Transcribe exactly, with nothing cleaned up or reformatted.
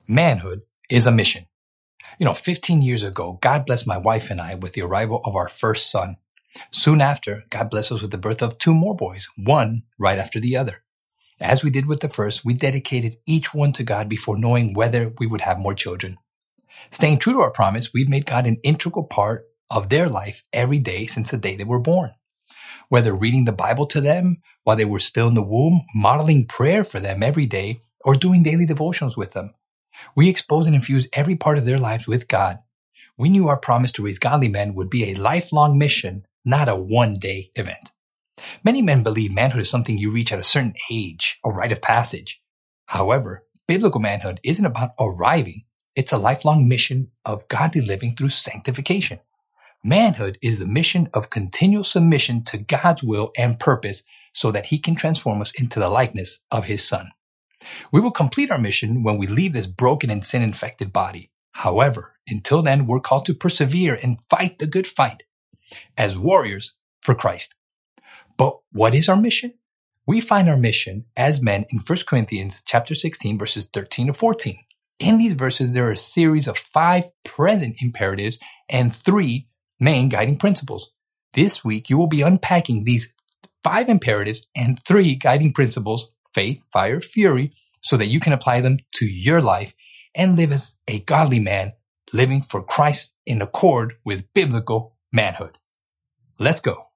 Manhood is a mission. You know, fifteen years ago, God blessed my wife and I with the arrival of our first son. Soon after, God blessed us with the birth of two more boys, one right after the other. As we did with the first, we dedicated each one to God before knowing whether we would have more children. Staying true to our promise, we've made God an integral part of their life every day since the day they were born. Whether reading the Bible to them while they were still in the womb, modeling prayer for them every day, or doing daily devotions with them. We expose and infuse every part of their lives with God. We knew our promise to raise godly men would be a lifelong mission, not a one-day event. Many men believe manhood is something you reach at a certain age, a rite of passage. However, biblical manhood isn't about arriving. It's a lifelong mission of godly living through sanctification. Manhood is the mission of continual submission to God's will and purpose so that He can transform us into the likeness of His Son. We will complete our mission when we leave this broken and sin-infected body. However, until then, we're called to persevere and fight the good fight as warriors for Christ. But what is our mission? We find our mission as men in First Corinthians chapter sixteen, verses thirteen to fourteen. In these verses, there are a series of five present imperatives and three main guiding principles. This week, you will be unpacking these five imperatives and three guiding principles, faith, fire, fury, so that you can apply them to your life and live as a godly man, living for Christ in accord with biblical manhood. Let's go.